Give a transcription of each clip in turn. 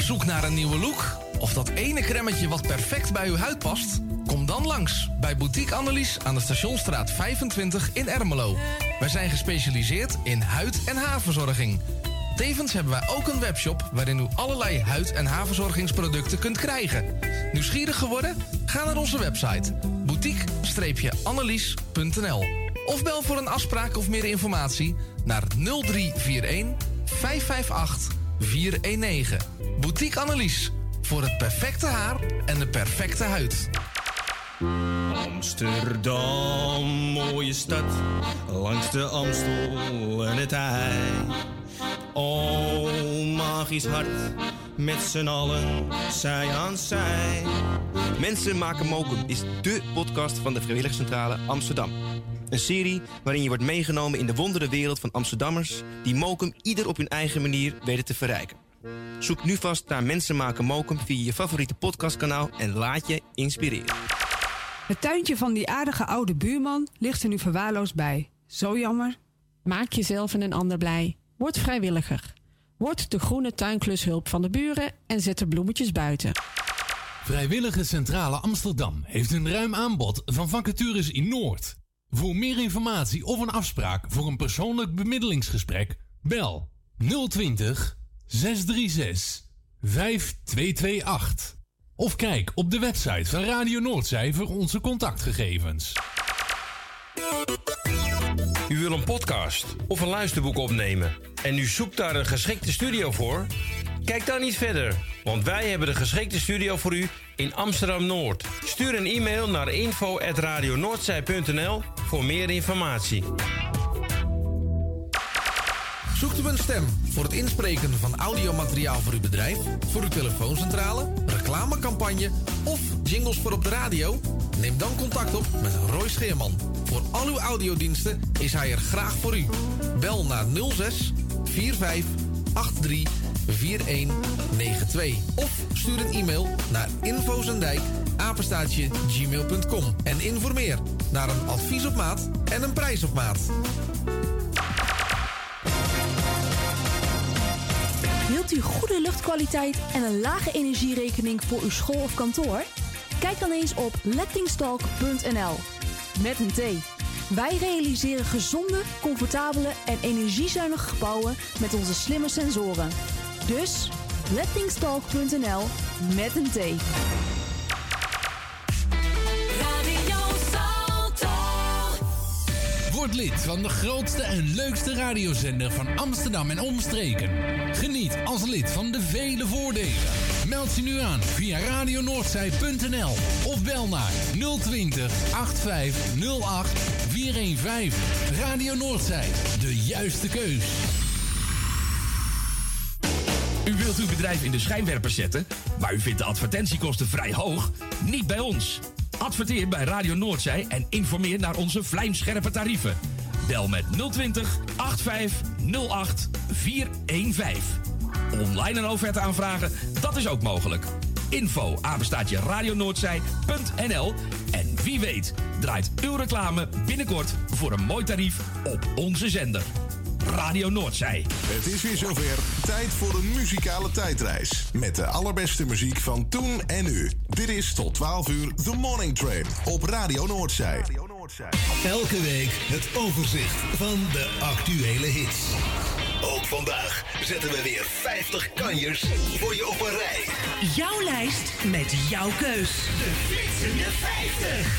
zoek naar een nieuwe look? Of dat ene cremmetje wat perfect bij uw huid past? Kom dan langs bij Boutique Annelies aan de Stationsstraat 25 in Ermelo. Wij zijn gespecialiseerd in huid- en haarverzorging. Tevens hebben wij ook een webshop waarin u allerlei huid- en haarverzorgingsproducten kunt krijgen. Nieuwsgierig geworden? Ga naar onze website boutique-annelies.nl of bel voor een afspraak of meer informatie naar 0341 558 419. Boutique Annelies. Voor het perfecte haar en de perfecte huid. Amsterdam, mooie stad, langs de Amstel en het IJ. O, magisch hart, met z'n allen, zij aan zij. Mensen maken mokum is dé podcast van de Vrijwilligcentrale Amsterdam. Een serie waarin je wordt meegenomen in de wonderenwereld van Amsterdammers die mokum ieder op hun eigen manier weten te verrijken. Zoek nu vast naar Mensen maken mokum via je favoriete podcastkanaal en laat je inspireren. Het tuintje van die aardige oude buurman ligt er nu verwaarloosd bij. Zo jammer. Maak jezelf en een ander blij. Word vrijwilliger. Word de groene tuinklushulp van de buren en zet de bloemetjes buiten. Vrijwillige Centrale Amsterdam heeft een ruim aanbod van vacatures in Noord. Voor meer informatie of een afspraak voor een persoonlijk bemiddelingsgesprek, bel 020 636 5228. Of kijk op de website van Radio Noordzij voor onze contactgegevens. U wil een podcast of een luisterboek opnemen en u zoekt daar een geschikte studio voor? Kijk dan niet verder, want wij hebben de geschikte studio voor u in Amsterdam-Noord. Stuur een e-mail naar info@radionoordzij.nl voor meer informatie. Zoekt u een stem voor het inspreken van audiomateriaal voor uw bedrijf, voor uw telefooncentrale, reclamecampagne of jingles voor op de radio? Neem dan contact op met Roy Scheerman. Voor al uw audiodiensten is hij er graag voor u. Bel naar 06 45 83 4192 of stuur een e-mail naar infozendijk@gmail.com en informeer naar een advies op maat en een prijs op maat. Wilt u goede luchtkwaliteit en een lage energierekening voor uw school of kantoor? Kijk dan eens op lettingstalk.nl. Met een T. Wij realiseren gezonde, comfortabele en energiezuinige gebouwen met onze slimme sensoren. Dus lettingstalk.nl met een T. Word lid van de grootste en leukste radiozender van Amsterdam en omstreken. Geniet als lid van de vele voordelen. Meld je nu aan via radionoordzij.nl of bel naar 020 8508 415. Radio Noordzij, de juiste keus. U wilt uw bedrijf in de schijnwerpers zetten, maar u vindt de advertentiekosten vrij hoog? Niet bij ons. Adverteer bij Radio Noordzij en informeer naar onze vlijmscherpe tarieven. Bel met 020 8508 415. Online een offerte aanvragen, dat is ook mogelijk. info@radionoordzij.nl en wie weet draait uw reclame binnenkort voor een mooi tarief op onze zender. Radio Noordzij. Het is weer zover. Tijd voor een muzikale tijdreis. Met de allerbeste muziek van toen en nu. Dit is tot 12 uur The Morning Train op Radio Noordzij. Elke week het overzicht van de actuele hits. Ook vandaag zetten we weer 50 kanjers voor je op een rij. Jouw lijst met jouw keus. De Flitsende 50.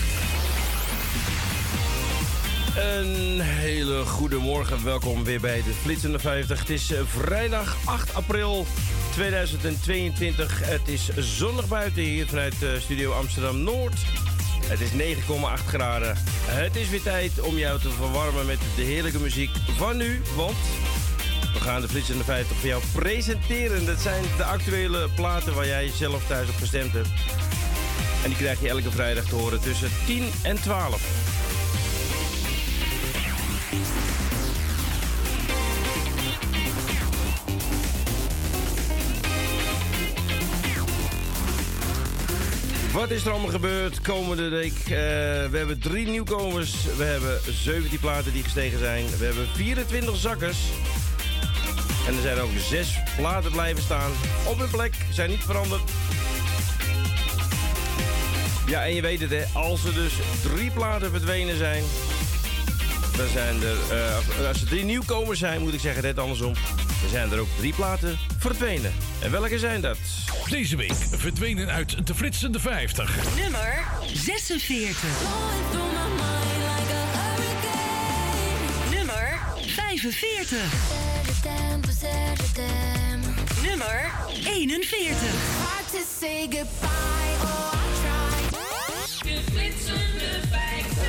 Een hele goede morgen, welkom weer bij de Flitsende 50. Het is vrijdag 8 april 2022. Het is zonnig buiten hier vanuit Studio Amsterdam-Noord. Het is 9,8 graden. Het is weer tijd om jou te verwarmen met de heerlijke muziek van nu. Want we gaan de Flitsende 50 voor jou presenteren. Dat zijn de actuele platen waar jij zelf thuis op gestemd hebt. En die krijg je elke vrijdag te horen tussen 10 en 12. Wat is er allemaal gebeurd komende week? We hebben 3 nieuwkomers. We hebben 17 platen die gestegen zijn. We hebben 24 zakkers. En er zijn ook 6 platen blijven staan op hun plek, zijn niet veranderd. Ja, en je weet het, hè, als er dus 3 platen verdwenen zijn, dan zijn er, als er 3 nieuwkomers zijn, moet ik zeggen, net andersom, dan zijn er ook 3 platen verdwenen. En welke zijn dat? Deze week verdwenen uit de flitsende 50. Nummer 46. Nummer 45. Nummer 41. Hard to say goodbye, oh I tried. De flitsende 50.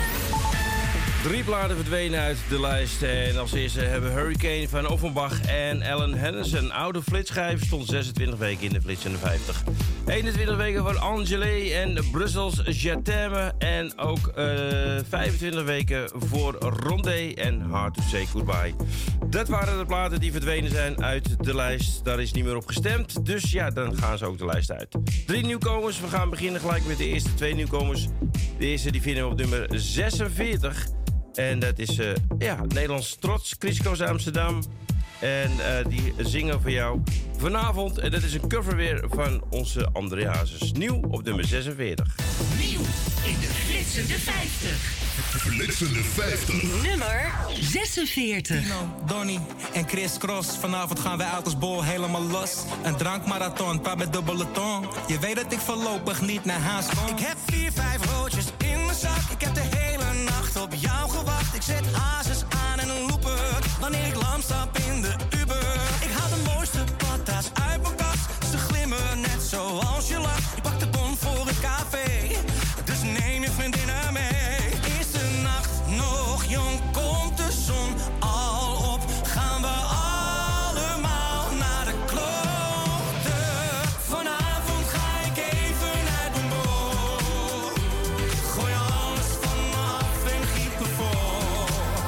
3 platen verdwenen uit de lijst. En als eerste hebben Hurricane van Offenbach en Alan Henderson. Oude flitsschijf stond 26 weken in de flitsende 50. 21 weken van Angélé en Brussels Jatemme. En ook 25 weken voor Rondé en Hard to Say Goodbye. Dat waren de platen die verdwenen zijn uit de lijst. Daar is niet meer op gestemd. Dus ja, dan gaan ze ook de lijst uit. 3 nieuwkomers. We gaan beginnen gelijk met de eerste 2 nieuwkomers. De eerste die vinden we op nummer 46. En dat is Nederlands trots, Crisco's Amsterdam. En die zingen voor jou vanavond. En dat is een cover weer van onze André Hazes. Nieuw op nummer 46. Nieuw in de flitsende 50. Flitsende 50. Nummer 46. Donnie en Chris Cross. Vanavond gaan wij uit als bol helemaal los. Een drankmarathon, praat met dubbele tong. Je weet dat ik voorlopig niet naar huis kom. Ik heb 4, 5 roodjes in mijn zak. Ik heb de hele nacht op jou gewacht. Ik zet hazes aan en een looper. Wanneer ik lam stap in de Uber. Ik haal de mooiste patas uit mijn kast. Ze glimmen net zoals je lacht. Ik pak de bon voor het café. Dus neem je vriendinnen mee. Is de nacht nog jong? Komt de zon al op? Gaan we allemaal naar de kloten? Vanavond ga ik even uit mijn boot. Gooi alles van me af en giet me voor.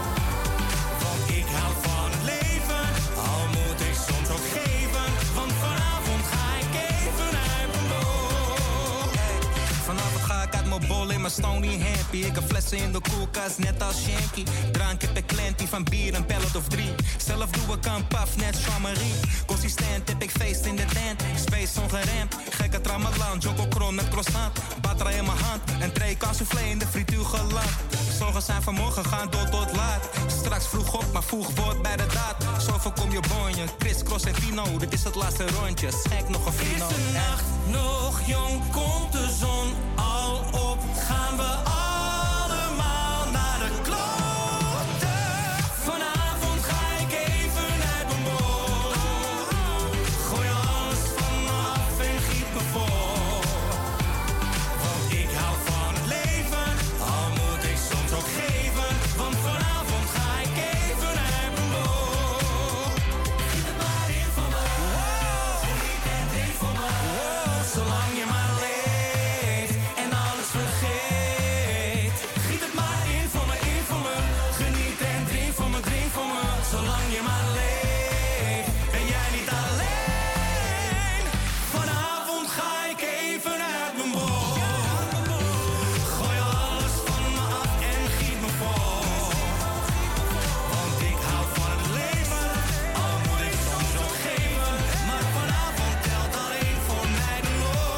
Want ik hou van het leven, al moet ik soms ook geven. Want vanavond ga ik even uit mijn boot. Hey, vanavond ga ik uit mijn bol in mijn Stony Happy. Ik heb flessen in de koelkast, net als Shanky. Drank heb ik klantie van bier, een pallet of 3. Zelf doe ik een paf, net Jean-Marie. Consistent heb ik feest in de tent. Space ongeremd, gekke tramalan. Jokokron met croissant, batra in mijn hand. En tray soufflé in de frituur geland. Zorgen zijn vanmorgen, gaan door tot laat. Straks vroeg op, maar vroeg wordt bij de daad. Zo voorkom je bonje, Chris, Cross en Tino. Dit is het laatste rondje, schenk nog een Fino. Is de nacht nog jong, komt de zon al op? Gaan we allemaal naar de kloten? Vanavond ga ik even uit mijn boot. Gooi alles van me af en giet me voor. Want ik hou van het leven, al moet ik soms ook geven. Want vanavond ga ik even uit mijn boot. Giet het maar in van me. Geniet en drink van me. Zolang je maar leeft en alles vergeet. Giet het maar in van me, in van me. Geniet en drink van me, drink van me. Zolang je maar leeft, ben jij niet alleen. Vanavond ga ik even uit mijn boot. Gooi alles van me af en giet me voor. Want ik hou van het leven, al moet ik soms ook geven. Maar vanavond telt alleen voor mij de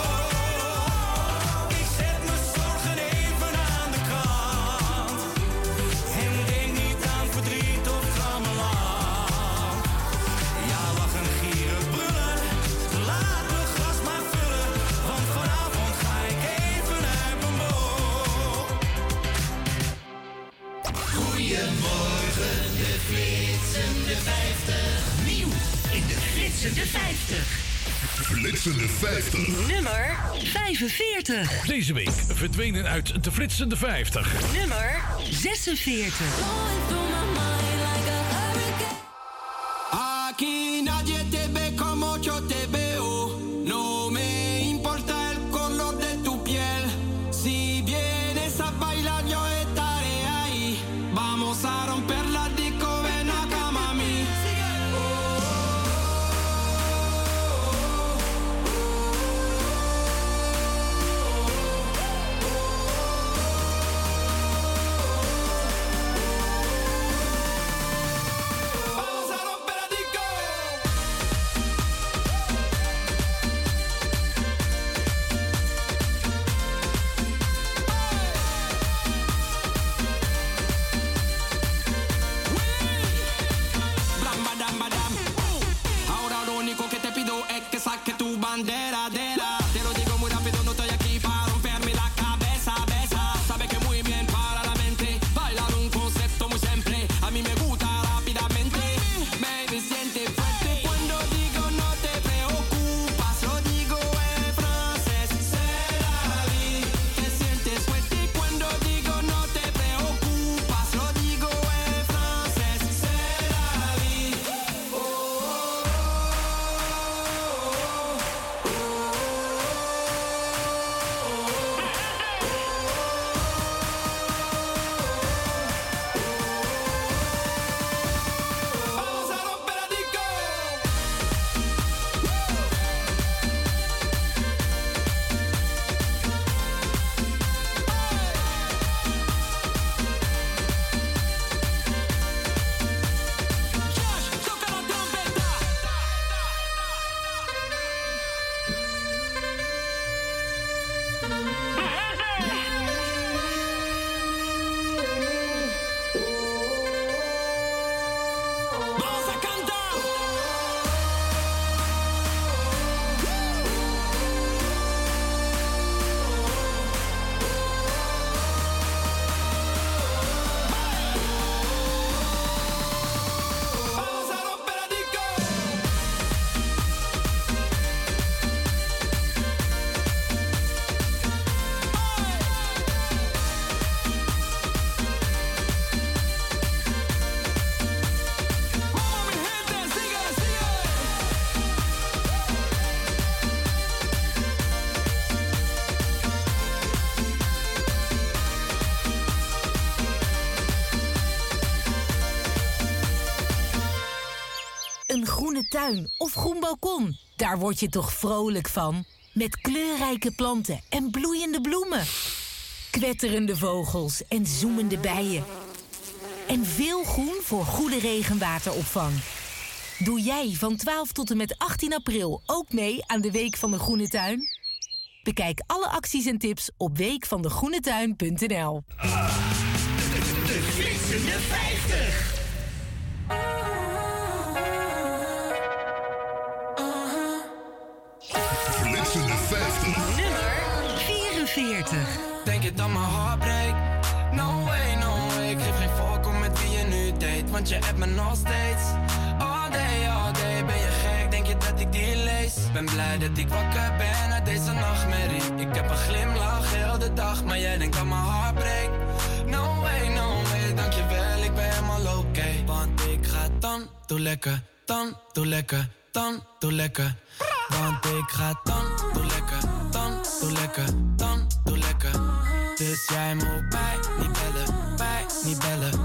loon. Ik zet mijn zorgen even aan de kant. En denk niet aan verdriet of trammeland. Ja, lachen, gieren, brullen. Laat mijn glas maar vullen. Want vanavond ga ik even uit mijn boot. Goedemorgen, de flitsende 50. Nieuw in de flitsende 50. Flitsende 50. Nummer 45. Deze week verdwenen uit de flitsende 50. Nummer 46. Aquí nadie te ve como yo te veo. No me importa el color de tu piel. Si vienes a bailar, yo estaré ahí. Vamos a romper la disco, ven acá, mami. Een groene tuin of groen balkon, daar word je toch vrolijk van? Met kleurrijke planten en bloeiende bloemen. Kwetterende vogels en zoemende bijen. En veel groen voor goede regenwateropvang. Doe jij van 12 tot en met 18 april ook mee aan de Week van de Groene Tuin? Bekijk alle acties en tips op weekvandegroenetuin.nl. De flitsende 50. Flitsende 50. Nummer 44. Denk je dat mijn hart breekt? No way, no way. Ik geef geen fuck om met wie je nu date, want je hebt me nog steeds. All day, ben je gek? Denk je dat ik die lees? Ben blij dat ik wakker ben uit deze nachtmerrie. Ik heb een glimlach heel de dag, maar jij denkt dat mijn hart breekt. No way, dankjewel, ik ben helemaal oké. Want ik ga dan, doe lekker, dan, doe lekker, dan, doe lekker. Want ik ga dan, doe lekker, dan, doe lekker, dan, doe lekker. Dus jij moet bij niet bellen, niet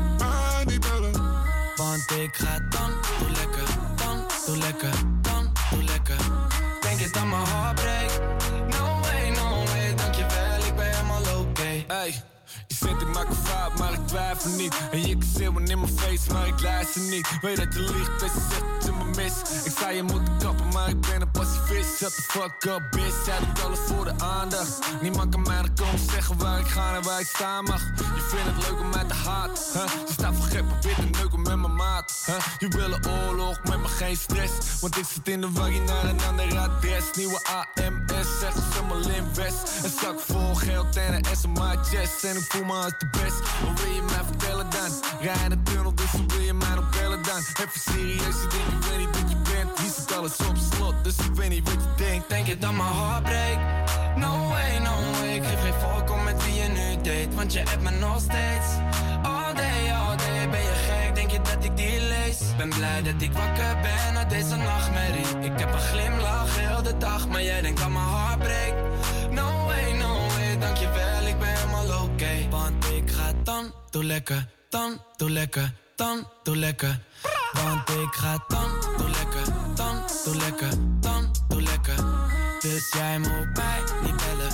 bellen. Want ik ga dan, doe lekker, dan, doe lekker, dan, doe lekker. Denk je dat mijn hart breekt? No way, dankjewel, ik ben helemaal oké. Hey, je zegt ik maak een fout, maar ik twijfel niet. En je kan schreeuwen in mijn face, maar ik luister niet. Weet dat je liegt, deze zegt dat je me mis. Ik zei je moet kappen, maar ik ben een pacifist. Shut the fuck up, bitch, jij doet alles voor de aandacht. Niemand kan mij nog komen zeggen waar ik ga en waar ik staan mag. Je vindt het leuk om mij te haat, huh? Je staat voor gek, probeert te neuken met mijn maat, huh? Je wil een oorlog, met me geen stress. Want ik zit in de waggie naar een ander adres. Nieuwe AMS, zeggen ze me Linvest. Een zak vol geld en een S op my chest. En ik voel me als de best. Wat wil je mij vertellen dan? Rij in de tunnel, dus hoe wil je mij nog bellen dan? Even serieus, je denkt, ik weet niet wat je bent. Hier zit alles op slot, dus ik weet niet wat je denkt. Denk je dat mijn hart breekt? No way, ik geef geen fuck om met wie je nu date, want je hebt me nog steeds. All day, ben je gek? Denk je dat ik die lees? Ben blij dat ik wakker ben uit deze nachtmerrie. Ik heb een glimlach heel de dag, maar jij denkt dat mijn hart breekt. No way, dankjewel, ik ben helemaal oké. Want ik ga dan, doe lekker, dan, doe lekker, dan, doe lekker. Want ik ga dan, doe lekker, dan, doe lekker, dan, doe lekker. Dus jij moet bij niet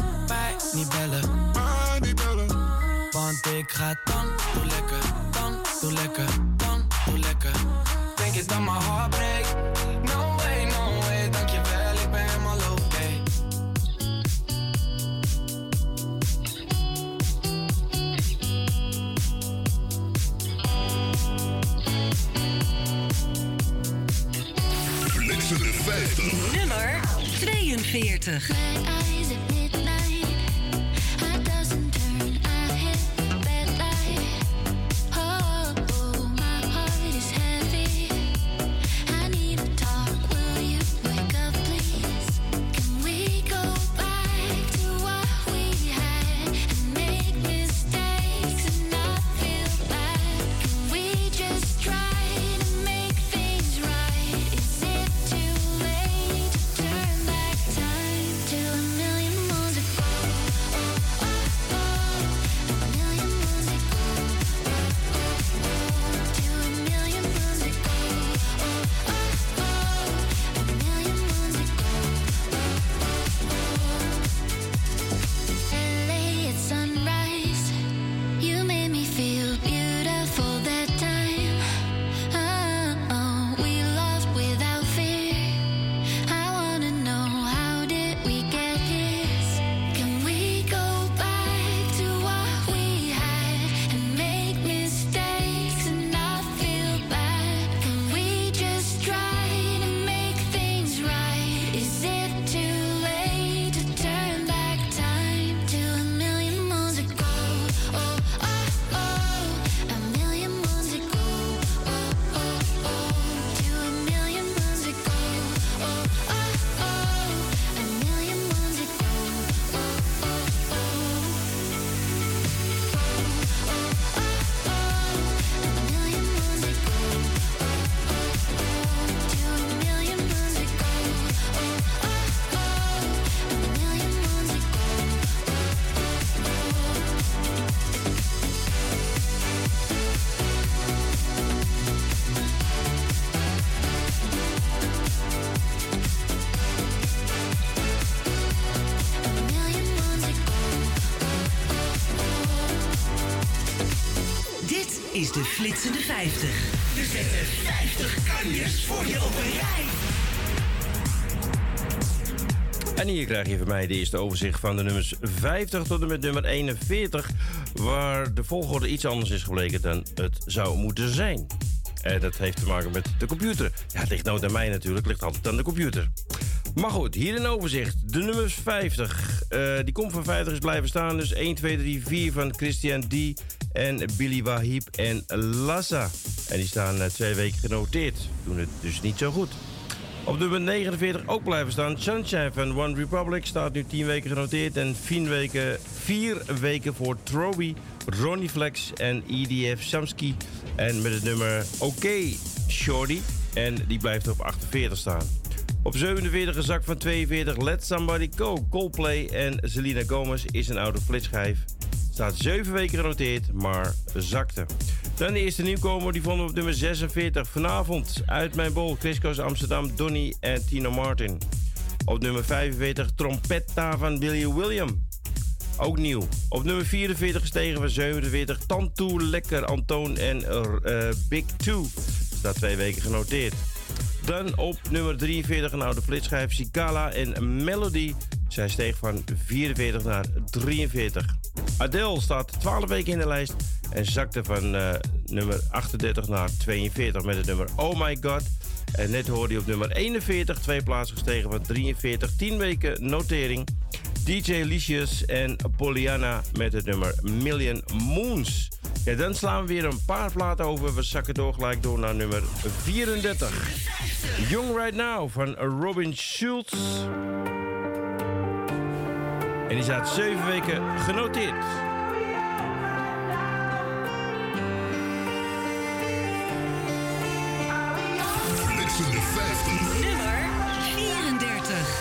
bellen, Want ik ga dan, doe lekker, dan, doe lekker, dan, doe lekker. Denk je dat mijn hart breekt? No way, dankjewel, ik ben helemaal oké. Flitsende 50. Nummer 42. Till a million more. de flitsende 50. We zetten 50 kanjers voor je op een rij. En hier krijg je van mij de eerste overzicht van de nummers 50 tot en met nummer 41... waar de volgorde iets anders is gebleken dan het zou moeten zijn. Dat heeft te maken met de computer. Ja, het ligt nooit aan mij natuurlijk, het ligt altijd aan de computer. Maar goed, hier een overzicht. De nummers 50. Die komt van 50 is blijven staan. Dus 1, 2, 3, 4 van Christian D. en Billy Wahib en Lassa. En die staan 2 weken genoteerd. Doen het dus niet zo goed. Op nummer 49 ook blijven staan. Sunshine van One Republic staat nu 10 weken genoteerd. En 4 weken voor Troby, Ronnie Flex en EDF Samsky. En met het nummer OK Shorty. En die blijft op 48 staan. Op 47 gezakt van 42 Let Somebody Go. Coldplay en Selena Gomez is een oude flitschijf. Staat 7 weken genoteerd, maar zakte. Dan de eerste nieuwkomer, die vonden we op nummer 46. Vanavond uit mijn bol, Chris Cross Amsterdam, Donny en Tino Martin. Op nummer 45 Trompetta van Billy William. Ook nieuw. Op nummer 44 gestegen van 47 Tantoe Lekker Antoon en Big Two. Staat 2 weken genoteerd. Dan op nummer 43 een oude flitschijf Sikala en Melody. Zij steeg van 44 naar 43. Adele staat 12 weken in de lijst en zakte van nummer 38 naar 42 met het nummer Oh My God. En net hoorde hij op nummer 41 2 plaatsen gestegen van 43, 10 weken notering. DJ Licious en Pollyanna met het nummer Million Moons. Ja, dan slaan we weer een paar platen over. We zakken gelijk door naar nummer 34. Young Right Now van Robin Schulz. En die staat 7 weken genoteerd. Flitsende 50. Nummer 34.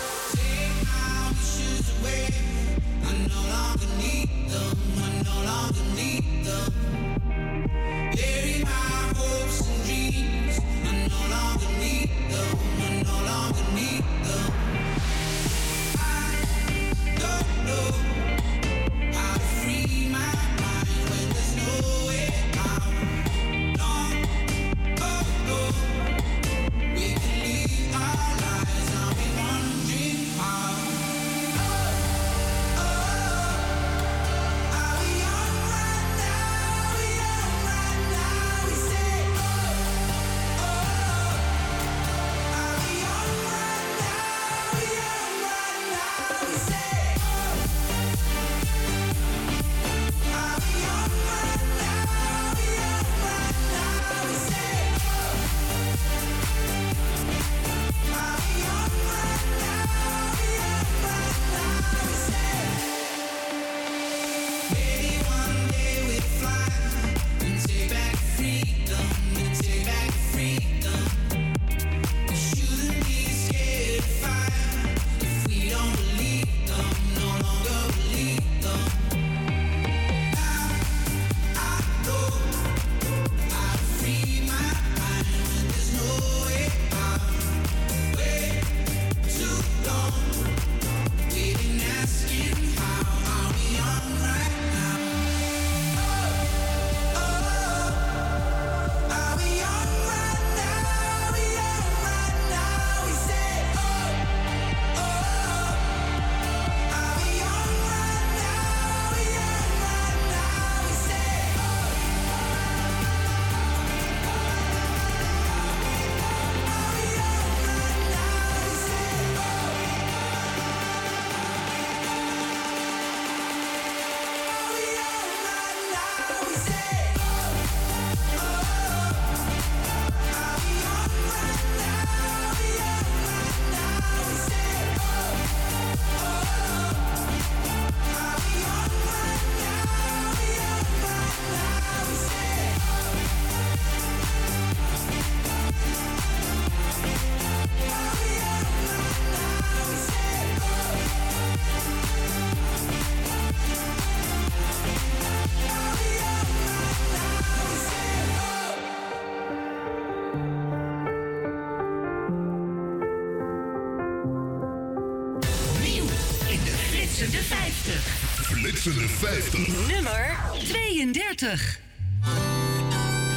Flitsende 50. Nummer 32.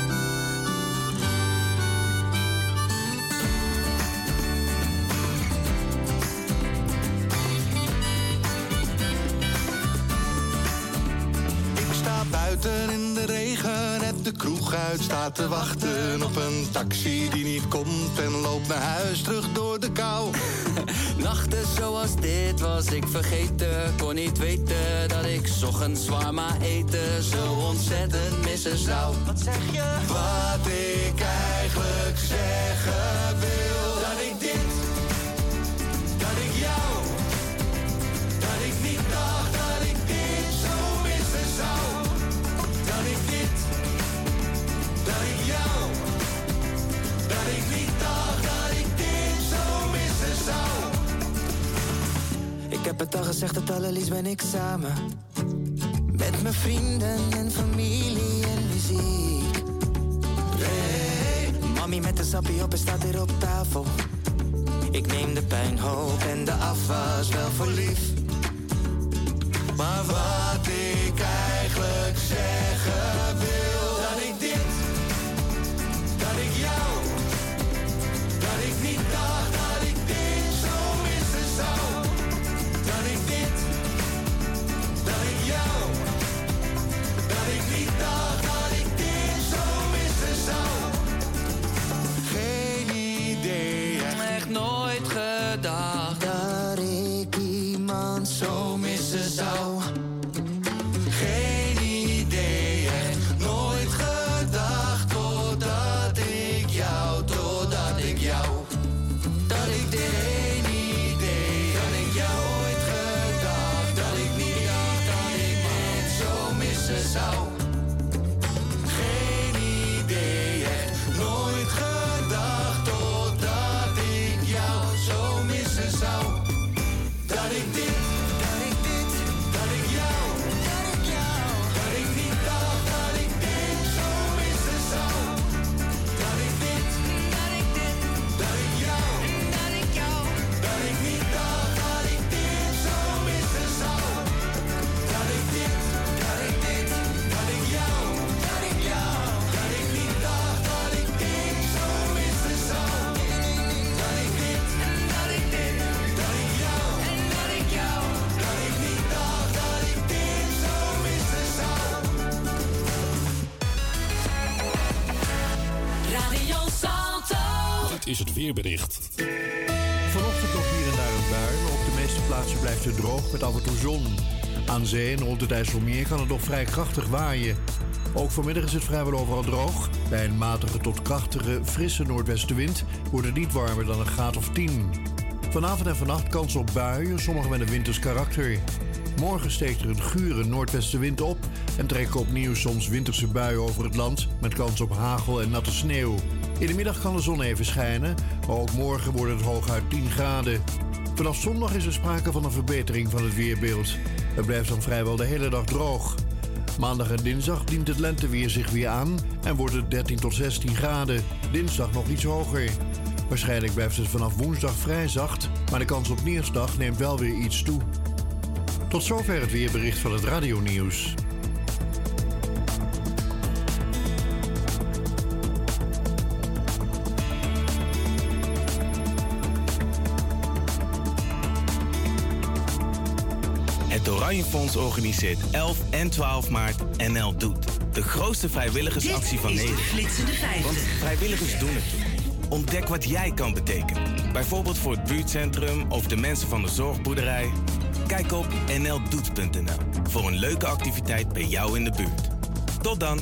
buiten in de regen, heb de kroeg uit, staat te wachten op een taxi die niet komt en loopt naar huis terug door de kou. Nachten zoals dit was ik vergeten, kon niet weten dat ik 's ochtends shawarma eten zo ontzettend missen zou. Wat zeg je? Wat ik eigenlijk zeggen wil, dat ik dit, dat ik jou, dat ik niet dacht dat ik dit zo missen zou. Dat ik dit, dat ik jou, dat ik niet dacht dat ik dit zo missen zou. Ik heb het al gezegd, het allerliefst ben ik samen. Met mijn vrienden en familie en muziek. Hey, mami met de sappie op en staat hier op tafel. Ik neem de puinhoop en de afwas wel voor lief. Maar wat ik eigenlijk zeggen wil, dat ik dit, dat ik jou, dat ik niet dacht dat ik dit zo missen zou. Dat ik dit, dat ik jou, dat ik niet dacht dat ik dit zo missen zou. Geen idee, echt nooit gedacht dat ik iemand zo missen zou. Geen idee, echt nooit gedacht totdat ik jou, dat ik dit geen idee, dat ik jou ooit gedacht, dat ik niet dacht dat ik dit zo missen zou. Geen idee, echt nooit gedacht totdat ik jou zo missen zou. Dat ik dit, dat ik dit, dat ik jou, dat ik niet dacht dat ik dit zo missen zou. Dat ik dit, dat ik dit, dat ik jou, dat ik niet dacht dat ik dit zo missen zou. Dat ik dit, dat ik dit, dat ik jou, dat ik niet dacht dat ik dit zo missen zou. Dat ik dit, dat ik dit, dat ik jou, dat ik niet dacht dat ik dit zo missen zou. Radio Salto. Dit is het weerbericht. Vanochtend nog hier en daar een bui, maar op de meeste plaatsen blijft het droog met af en toe zon. Aan zee en rond het IJsselmeer kan het nog vrij krachtig waaien. Ook vanmiddag is het vrijwel overal droog. Bij een matige tot krachtige, frisse noordwestenwind wordt het niet warmer dan een graad of 10. Vanavond en vannacht kans op buien, sommige met een winters karakter. Morgen steekt er een gure noordwestenwind op en trekken opnieuw soms winterse buien over het land met kans op hagel en natte sneeuw. In de middag kan de zon even schijnen, maar ook morgen wordt het hooguit 10 graden. Vanaf zondag is er sprake van een verbetering van het weerbeeld. Het blijft dan vrijwel de hele dag droog. Maandag en dinsdag dient het lenteweer zich weer aan en wordt het 13 tot 16 graden. Dinsdag nog iets hoger. Waarschijnlijk blijft het vanaf woensdag vrij zacht, maar de kans op neerslag neemt wel weer iets toe. Tot zover het weerbericht van het radionieuws. Het Oranje Fonds organiseert 11 en 12 maart NL Doet. De grootste vrijwilligersactie van Nederland. Flitsende 50. Want vrijwilligers doen het toe. Ontdek wat jij kan betekenen. Bijvoorbeeld voor het buurtcentrum of de mensen van de zorgboerderij. Kijk op nldoet.nl voor een leuke activiteit bij jou in de buurt. Tot dan!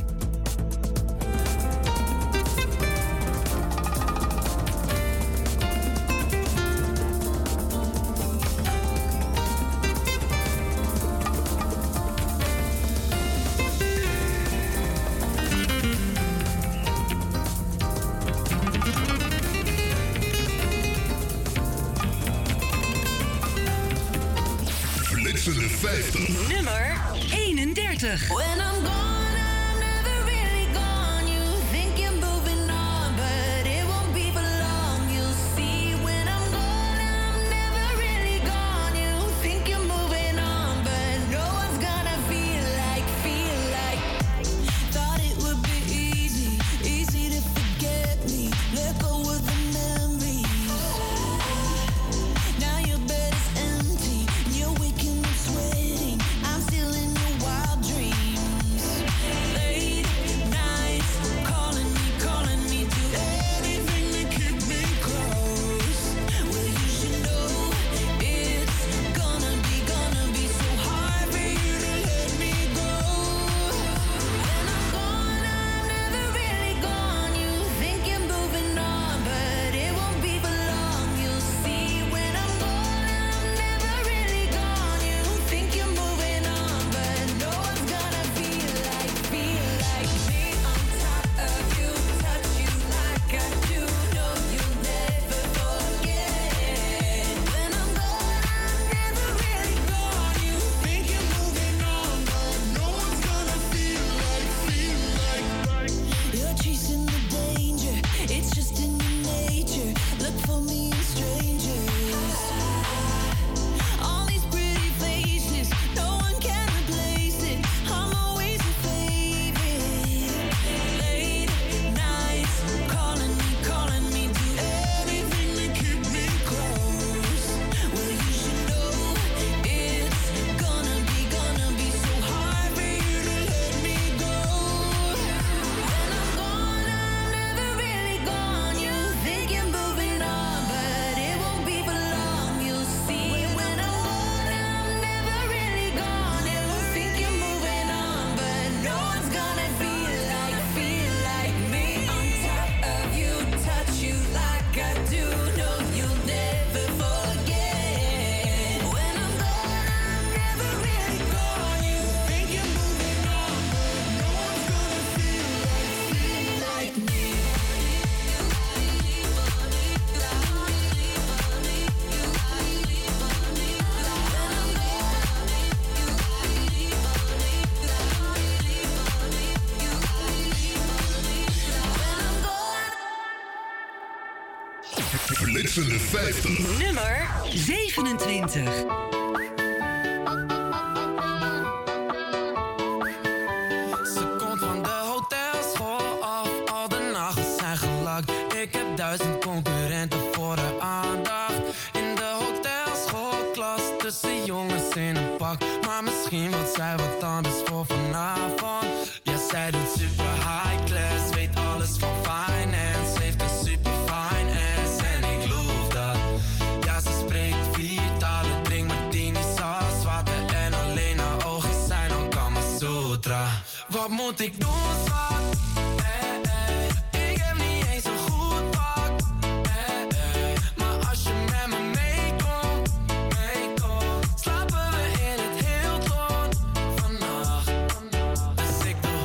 Flitsende 50. Nummer 31. When I'm gone, I'm never really gone. You think you're moving on, but it won't be for long. You'll see when I'm gone, I'm never really gone. You think you're moving on, but no one's gonna feel like. Thought it would be easy to forget me. Let go of the memories. Now your bed is empty, and you're waking up sweating. I'm still in your wild dreams. Flitsende 50. Nummer 27. Ze komt van de hotelschool af, al de nachten zijn gelakt. Ik heb 1000 concurrenten voor de aandacht. In de hotelschoolklas, tussen jongens in een pak. Maar misschien wordt zij wat anders voor vanavond. Ja, zij doet super high class, weet alles van finance. Heeft een super fine ass en ik loof dat. Ja, ze spreekt 4 talen, drink martini, saus, water en alleen haar ogen zijn al Kama Sutra. Wat moet ik doen, schat? Ik heb niet eens een goed pak. Maar als je met me meekomt, slapen we in het Hilton vannacht. Dus ik doe.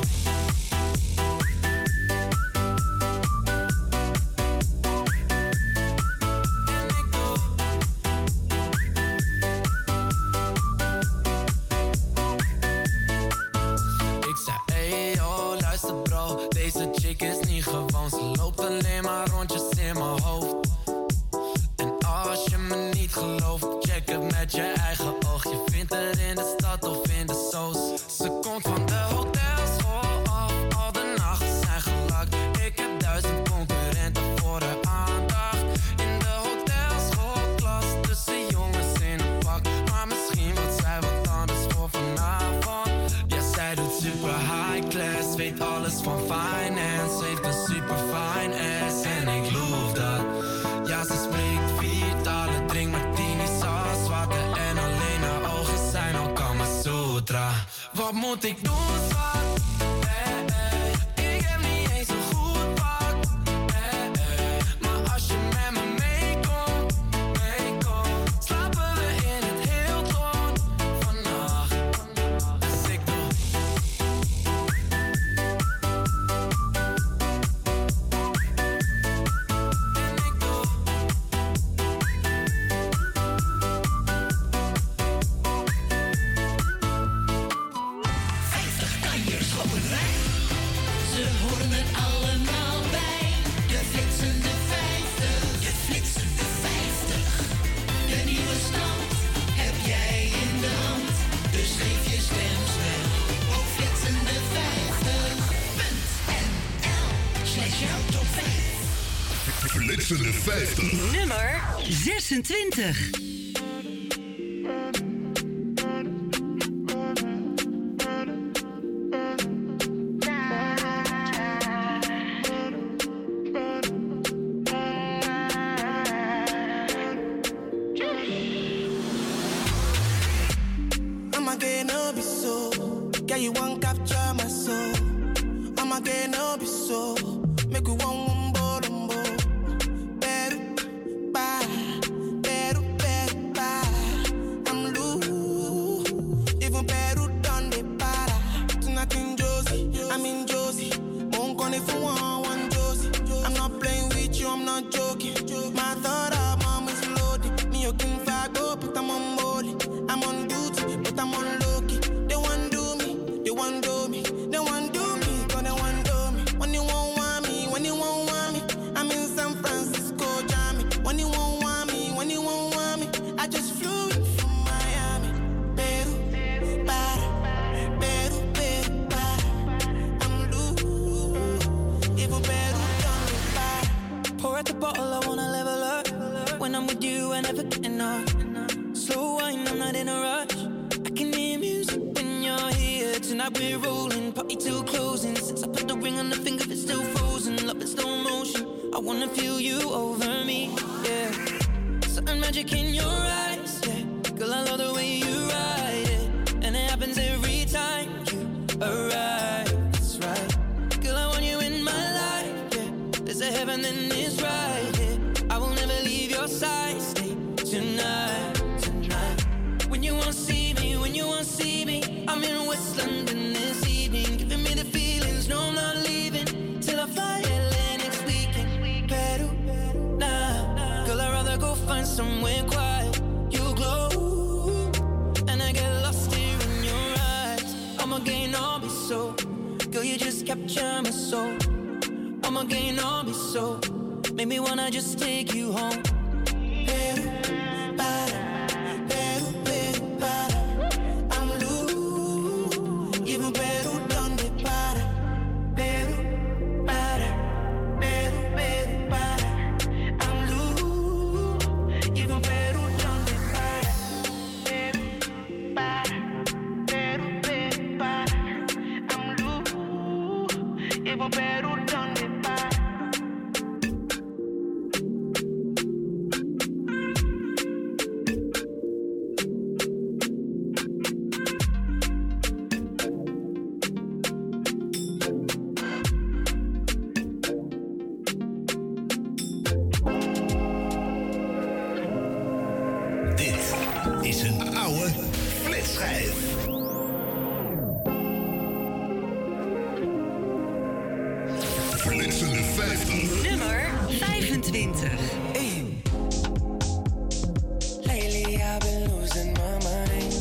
Ik zei, hey yo, luister bro, deze chick is niet gewoon. Ze loopt alleen maar rondjes in mijn hoofd. En als je me niet gelooft, check het met je eigen oog. Je vindt het in de stad of in de soos. Ze komt van de hotelschool af, al de nachten zijn gelakt. Ik heb 1000 concurrenten voor de aandacht. In de hotelschoolklas, tussen jongens in een pak. Maar misschien wordt zij wat anders voor vanavond. Ja, zij doet super high class, weet alles van finance. Heeft een super fine ass en ik loof dat. Ja, ze spreekt 4 talen, drink martini, saus, water en alleen haar ogen zijn al Kama Sutra. Wat moet ik doen, schat? Ik heb niet eens een goed pak. Maar als je met me meekomt, slapen we in het Hilton vannacht. Dus ik doe. Ze horen er allemaal bij. De flitsende 50. De flitsende 50. De nieuwe stand heb jij in de hand. Dus geef je stem snel op flitsende50.nl/jouw top 5. Flitsende 50. Nummer 26. I'ma get no be so. Girl, you won't capture my soul. I'ma get no be so. Make you one bombo. Better, bye. Better, bye. I'm loose. Even better done the para. Tonight in Josie, I'm in Josie. Won't call if you want Josie. I'm not playing with you, I'm not joking. My thought of mom is loaded. Me, you can go, but I'm on board. I'm on duty, but I'm on low-key. They want do me, they want do me. They want do me, cause they want do me. When you won't want me, when you won't want me. I'm in San Francisco, Jammy. When you won't want me, when you won't want me. I just flew in from Miami. Peru, para. Peru, para. I'm loose. Even Peru done me para. Pour out the bottle, I wanna level up. When I'm with you, I never get enough. Slow wine, I'm not in a rush. I can hear music when you're here. Tonight we're rolling, party till closing. Since I put the ring on the finger, it's still frozen. Love in slow motion. I wanna feel you over me, yeah. Certain magic in your eyes, yeah. Girl, I love the way you ride it. And it happens every time you arrive, that's right. Girl, I want you in my life, yeah. There's a heaven and it's right, yeah. I will never leave your side, stay tonight. When you won't see me, when you won't see me, I'm in West London this evening, giving me the feelings. No, I'm not leaving till I fly LA next weekend. Peru, nah, girl, I'd rather go find somewhere quiet. You glow, and I get lost here in your eyes. I'm again, I'll be so. Girl, you just capture my soul. I'm again, I'll be so. Make me wanna just take you home. Peru, para, Peru, Peru, para. I'm loose. Even Peru, donde para. Peru, para, Peru, Peru, para. I'm loose. Even Peru, donde para. Peru, para, Peru, Peru, para. I'm loose. Even Peru, donde para. Dit is een oude flitschijf. Flitsende 50. Nummer 25. Lately I've been losing my mind.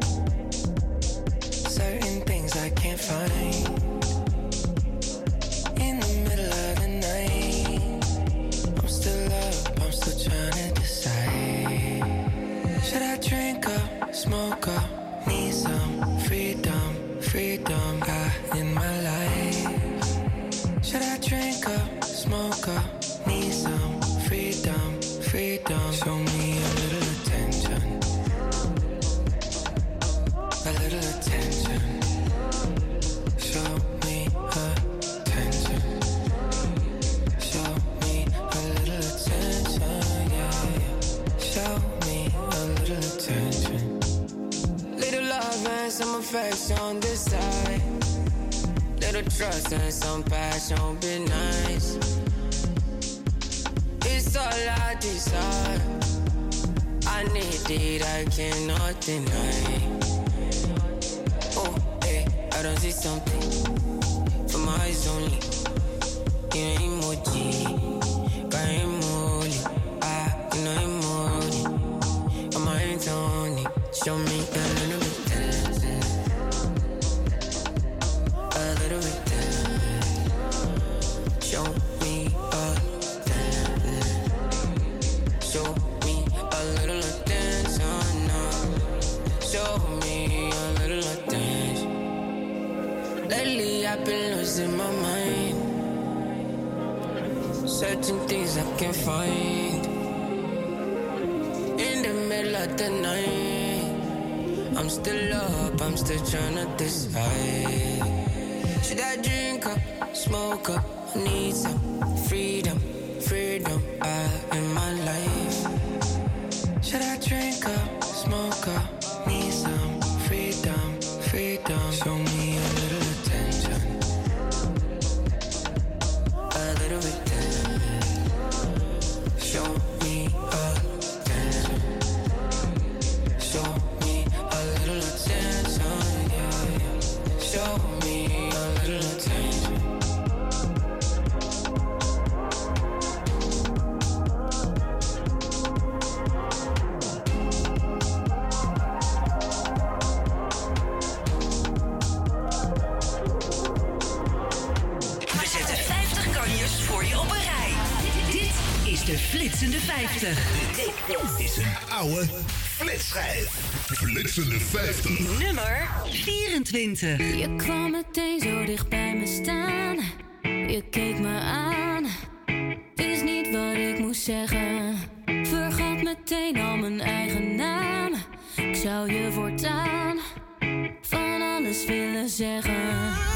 Certain things I can't find. In the middle of the night, I'm still up, I'm still trying to decide. Should I drink up, smoke up, need some freedom, freedom in my life? Should I drink up, smoke up, need some freedom, freedom? Show me a little attention, a little attention. Show me attention, show me a little attention, yeah, yeah. Show me a little attention. Little love and some affection on this side. Little trust and some passion, be nice. It's all I desire. I need it, I cannot deny. Oh, hey, I don't see something from my eyes only. You know emoji, got emoji. You know emoji. On my hands only. Show me a little bit attention, a little bit attention. Show me attention. Show me a little attention now. Show me a little attention. Lately I've been losing my mind. Certain things I can't find. In the middle of the night, I'm still up, I'm still trying to decide. Should I drink up, smoke up, need some freedom, freedom in my life? Should I drink up, smoke up, need some freedom, freedom? Show me a little attention, a little bit attention. Show me attention, show me a little attention, yeah, yeah. Show me a little attention. We zetten 50 kanjers voor je op een rij. Dit is de Flitsende 50. Dit is een oude flitschijf. Flitsende 50. Nummer 24. Je kwam meteen zo dicht bij me staan. Je keek me aan. Wist niet wat ik moest zeggen. Vergat meteen al mijn eigen naam. Ik zou je voortaan van alles willen zeggen.